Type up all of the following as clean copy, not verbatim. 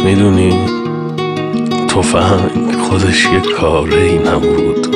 میدونی تفنگ خودش یه کاری نبود،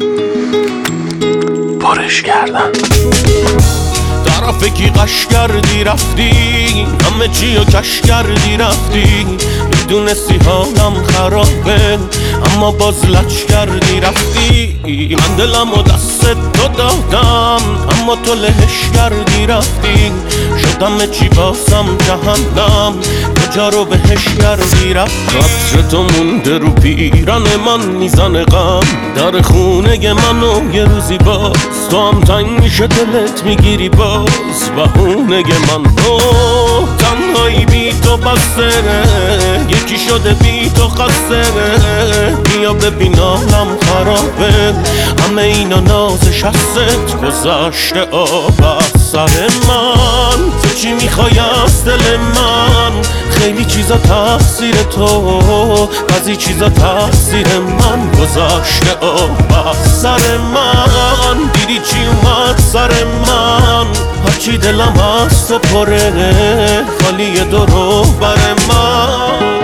پرش کردن. طرف کی قش کردی رفتی، همه چی رو کش کردی رفتی. میدونستی حالم خرابه اما باز لچ کردی رفتی. من دلم و دست تو دادم اما تو لهش کردی رفتی. شدم چی بازم جهنم، کجا رو بهش کردی رفتی. قطر تو مونده رو پیرن من میزنه غم در خونه منو یه روزی باز. تو هم تنگ میشه دلت میگیری باز بهونه من. تنهایی بی تو بسره، یکی شده بی تو خسره. بیا ببین حالم خرابه، همه اینا نازش هست گذشته آب از سر من. تو چی میخوای از دل من؟ خیلی چیزا تقصیر تو، بعضی چیزا تقصیر من. گذشته آب از سر من، دیدی چی اومد سر من. هرچی دلم از تو پره، خالی درو بر من.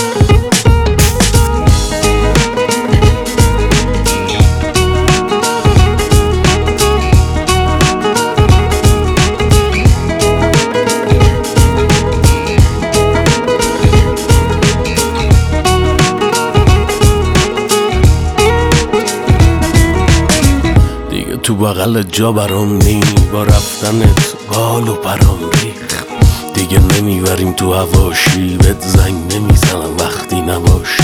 تو بغل جا برام نی، با رفتنت بال و پرام ریخ. دیگه نمیبریم تو هواشی، بهت زنگ نمیزنم وقتی نباشی.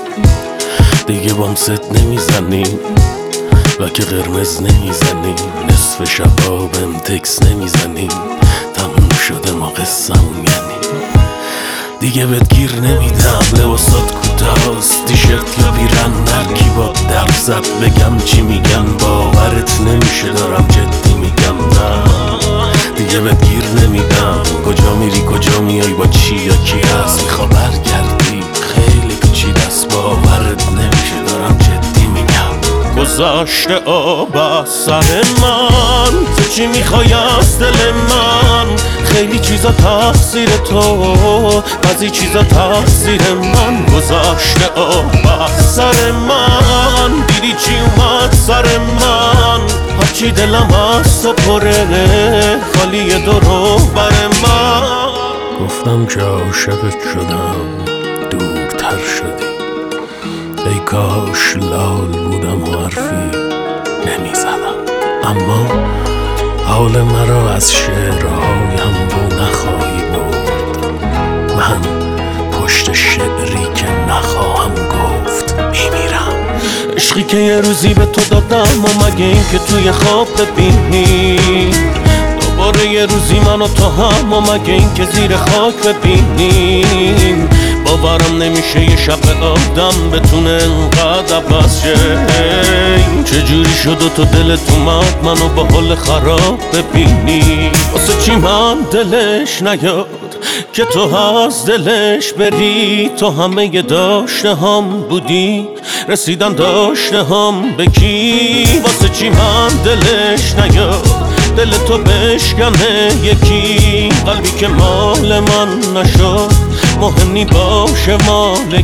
دیگه بام ست نمیزنیم و که قرمز نمیزنیم. نصف شبا بهم تکس نمیزنیم، تموم شده ما قصه‌مون یعنی. دیگه بهت گیر نمیدم، لباسات کوتاست، تیشرت یا پیرن. هرکی با درد زد بگم چی میگن، باورت نمیشه دارم جدی میگم. نه دیگه بهت گیر نمیدم، کجا میری کجا میای با چی یا کی هست. میخوا برگردی خیلی پیچیده‌ست، باورت نمیشه دارم جدی میگم. گذشته آب از سر من، تو چی میخوای از دل من؟ خیلی چیزا تقصیر تو، بعضی چیزا تقصیر من. گذشته آب از سر من، دیدی چی اومد سر من. هرچی دلم از تو پره، خالی درو بر من. گفتم که عاشقت شدم، دورتر شدی. ای کاش لال بودم و حرفی نمیزدم. اما حال مرا از شعرهایم بو نخواهی برد. من پشت شعری که نخواهم گفت میمیرم. عشقی که یه روزی به تو دادم و مگه این که توی خواب ببینی دوباره یه روزی من و تو هم، و مگه این که زیر خاک ببینیم. باورم نمیشه یه شب آدم بتونه انقدر عوض شه. چجوری شد و تو دلت اومد منو با حال خراب ببینی. واسه چی من دلش نیاد که تو از دلش بری. تو همه ی داشته هم بودی، رسیدن داشته هم به کی. واسه چی من دلش نیاد دل تو بشکنه یکی. قلبی که مال من نشد مهم نی باشه مال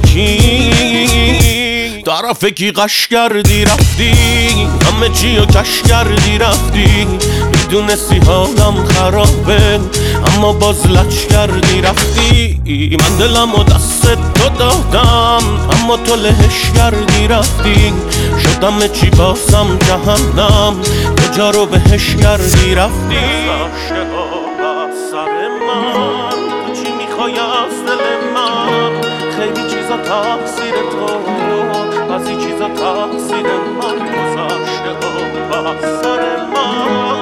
کی. طرف کی قش کردی رفتی، همه چی رو کش کردی رفتی. میدونستی حالم خرابه اما باز لچ کردی رفتی. من دلم و دست تو دادم اما تو لهش کردی رفتی. شدم چی بازم جهنم، کجا رو بهش کردی رفتی. گذشته آب از سر من، تو چی میخوای از دل من؟ خیلی چیزا تقصیر تو، بعضی چیزا تقصیر من. گذشته آب از سر من.